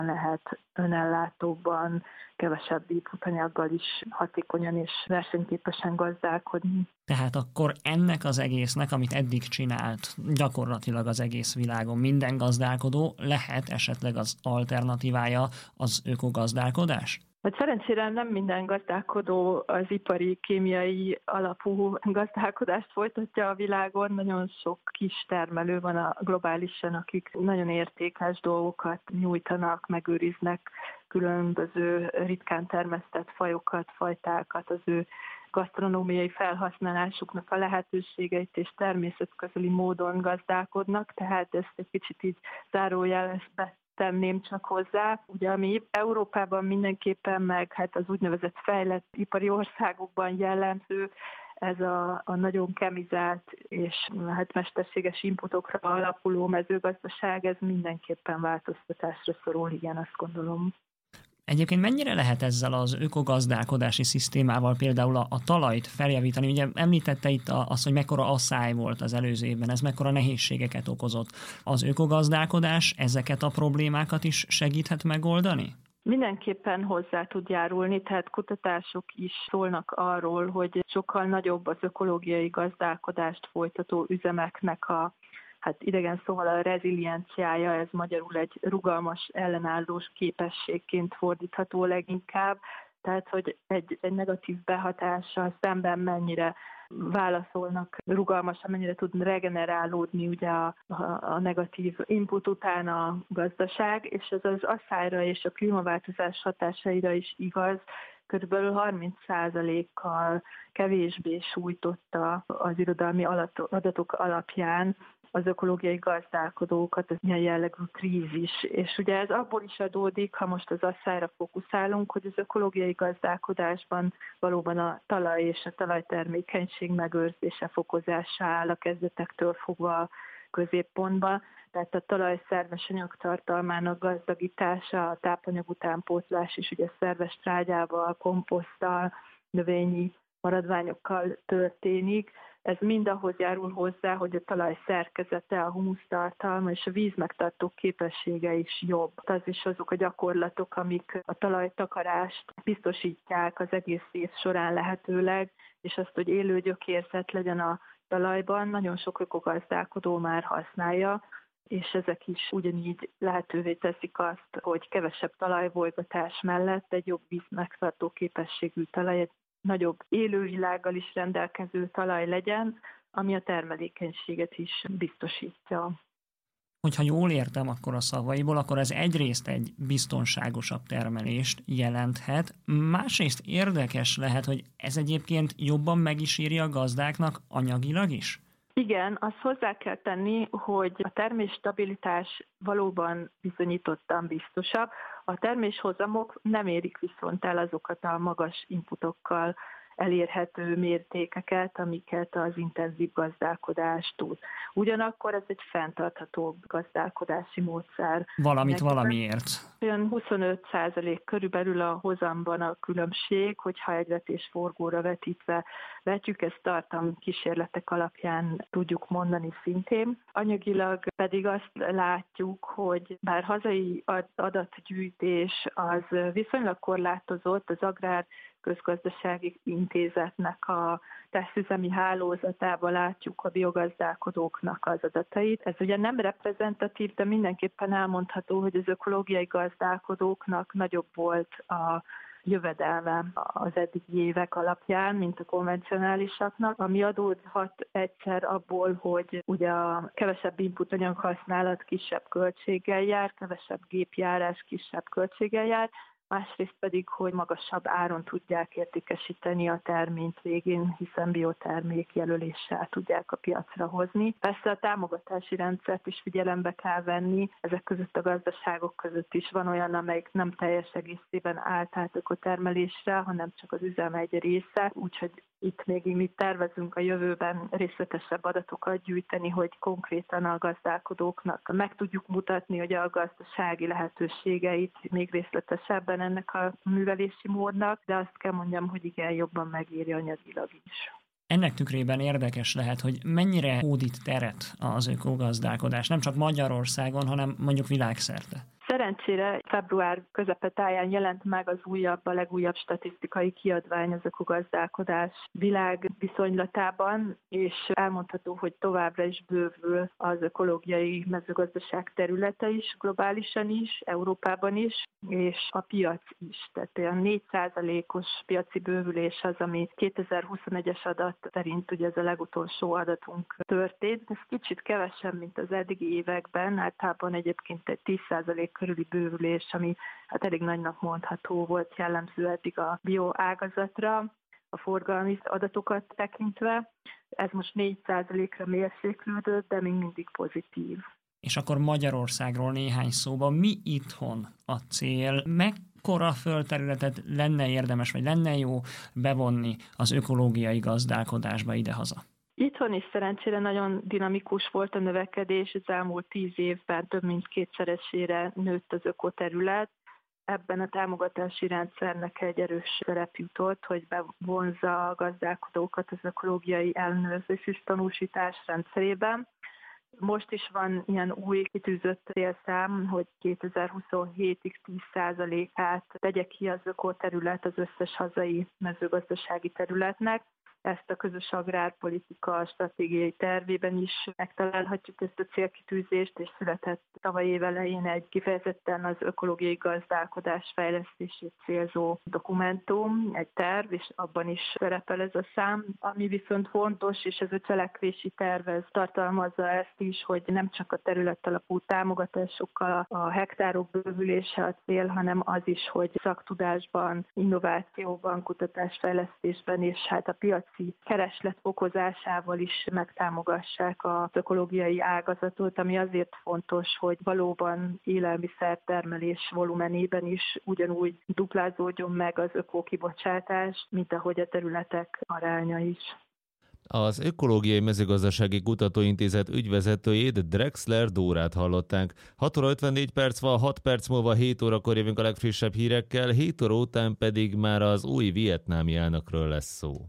lehet önellátóban, kevesebb inputanyaggal is hatékonyan és versenyképesen gazdálkodni. Tehát akkor ennek az egésznek, amit eddig csinált, gyakorlatilag az egész világon minden gazdálkodó, lehet esetleg az alternatívája az ökogazdálkodás? Hát szerencsére nem minden gazdálkodó az ipari, kémiai alapú gazdálkodást folytatja a világon. Nagyon sok kis termelő van globálisan, akik nagyon értékes dolgokat nyújtanak, megőriznek különböző ritkán termesztett fajokat, fajtákat, az ő gasztronómiai felhasználásuknak a lehetőségeit és természetközeli módon gazdálkodnak, tehát ezt egy kicsit így zárójelbe tenném csak hozzá. Ugye ami Európában mindenképpen, meg hát az úgynevezett fejlett ipari országokban jellemző, ez a nagyon kemizált és hát mesterséges inputokra alapuló mezőgazdaság, ez mindenképpen változtatásra szorul, igen, azt gondolom. Egyébként mennyire lehet ezzel az ökogazdálkodási szisztémával például a talajt feljavítani? Ugye említette itt azt, hogy mekkora asszály volt az előző évben, ez mekkora nehézségeket okozott. Az ökogazdálkodás ezeket a problémákat is segíthet megoldani? Mindenképpen hozzá tud járulni, tehát kutatások is szólnak arról, hogy sokkal nagyobb az ökológiai gazdálkodást folytató üzemeknek idegen szóval a rezilienciája, ez magyarul egy rugalmas ellenállós képességként fordítható leginkább, tehát hogy egy negatív behatással szemben mennyire válaszolnak rugalmasan, mennyire tud regenerálódni ugye a negatív input után a gazdaság, és ez az asszályra és a klímaváltozás hatásaira is igaz. Körülbelül 30%-kal kevésbé sújtotta az irodalmi adatok alapján az ökológiai gazdálkodókat az ilyen jellegű krízis. És ugye ez abból is adódik, ha most az asszályra fókuszálunk, hogy az ökológiai gazdálkodásban valóban a talaj és a talajtermékenység megőrzése, fokozása áll a kezdetektől fogva a középpontba. Tehát a talaj szerves anyagtartalmának gazdagítása, a tápanyag utánpótlás is ugye szerves trágyával, komposzttal, növényi maradványokkal történik. Ez mind ahhoz járul hozzá, hogy a talaj szerkezete, a humusztartalma és a vízmegtartó képessége is jobb. Az is azok a gyakorlatok, amik a talajtakarást biztosítják az egész év során lehetőleg, és azt, hogy élő gyökérzet legyen a talajban, nagyon sok ökogazdálkodó már használja, és ezek is ugyanígy lehetővé teszik azt, hogy kevesebb talajbolygatás mellett egy jobb vízmegtartó képességű talaj, egy nagyobb élővilággal is rendelkező talaj legyen, ami a termelékenységet is biztosítja. Hogyha jól értem akkor a szavaiból, akkor ez egyrészt egy biztonságosabb termelést jelenthet, másrészt érdekes lehet, hogy ez egyébként jobban meg is írja a gazdáknak anyagilag is? Igen, azt hozzá kell tenni, hogy a termésstabilitás valóban bizonyítottan biztosabb. A terméshozamok nem érik viszont el azokat a magas inputokkal elérhető mértékeket, amiket az intenzív gazdálkodás tud. Ugyanakkor ez egy fenntartható gazdálkodási módszer. Valamiért. Olyan 25% körülbelül a hozamban a különbség, hogyha egy vetésforgóra vetítve vetjük, ezt tartalomkísérletek alapján tudjuk mondani szintén. Anyagilag pedig azt látjuk, hogy bár hazai adatgyűjtés az viszonylag korlátozott, az Agrár Közgazdasági Intézetnek a tesztüzemi hálózatában látjuk a biogazdálkodóknak az adatait. Ez ugye nem reprezentatív, de mindenképpen elmondható, hogy az ökológiai gazdálkodóknak nagyobb volt a jövedelme az eddigi évek alapján, mint a konvencionálisaknak, ami adódhat egyszer abból, hogy ugye a kevesebb input anyaghasználat kisebb költséggel jár, kevesebb gépjárás kisebb költséggel jár, másrészt pedig, hogy magasabb áron tudják értékesíteni a terményt végén, hiszen biotermék jelöléssel tudják a piacra hozni. Persze a támogatási rendszert is figyelembe kell venni, ezek között a gazdaságok között is van olyan, amelyik nem teljes egészében állt át ökotermelésre, hanem csak az üzem egy része, úgyhogy itt még mi tervezünk a jövőben részletesebb adatokat gyűjteni, hogy konkrétan a gazdálkodóknak meg tudjuk mutatni, hogy a gazdasági lehetőségeit még részletesebben ennek a művelési módnak, de azt kell mondjam, hogy igen, jobban megéri anyagilag is. Ennek tükrében érdekes lehet, hogy mennyire hódít teret az ökogazdálkodás, nem csak Magyarországon, hanem mondjuk világszerte. Szerencsére február közepetáján jelent meg a legújabb statisztikai kiadvány az ökogazdálkodás világviszonylatában, és elmondható, hogy továbbra is bővül az ökológiai mezőgazdaság területe is, globálisan is, Európában is, és a piac is. Tehát olyan 4%-os piaci bővülés az, ami 2021-es adat szerint ugye ez a legutolsó adatunk történt. Ez kicsit kevesebb, mint az eddigi években, általában egyébként egy 10% körüli bővülés, ami hát elég nagynak mondható volt jellemző eddig a bioágazatra, a forgalmi adatokat tekintve. Ez most 4%-ra mérséklődött, de még mindig pozitív. És akkor Magyarországról néhány szóban, mi itthon a cél? Mekkora földterületet lenne érdemes, vagy lenne jó bevonni az ökológiai gazdálkodásba idehaza? Itthon is szerencsére nagyon dinamikus volt a növekedés, az elmúlt 10 évben több mint kétszeresére nőtt az ökoterület. Ebben a támogatási rendszernek egy erős szerep jutott, hogy bevonzza a gazdálkodókat az ökológiai ellenőrzés és tanúsítás rendszerében. Most is van ilyen új kitűzött célszám, hogy 2027-ig 10%-át tegye ki az ökoterület az összes hazai mezőgazdasági területnek. Ezt a közös agrárpolitika stratégiai tervében is megtalálhatjuk ezt a célkitűzést, és született tavaly év elején egy kifejezetten az ökológiai gazdálkodás fejlesztését célzó dokumentum, egy terv, és abban is szerepel ez a szám. Ami viszont fontos, és ez a cselekvési terv ez tartalmazza ezt is, hogy nem csak a területalapú támogatásokkal a hektárok bővülése a cél, hanem az is, hogy szaktudásban, innovációban, kutatásfejlesztésben és hát a piac kereslet fokozásával is megtámogassák az ökológiai ágazatot, ami azért fontos, hogy valóban élelmiszertermelés volumenében is ugyanúgy duplázódjon meg az ökokibocsátás, mint ahogy a területek aránya is. Az Ökológiai Mezőgazdasági Kutatóintézet ügyvezetőjét, Drexler Dórát hallották. 6 óra 54 perc van, 6 perc múlva 7 órakor jövünk a legfrissebb hírekkel, 7 óra után pedig már az új vietnámi elnökről lesz szó.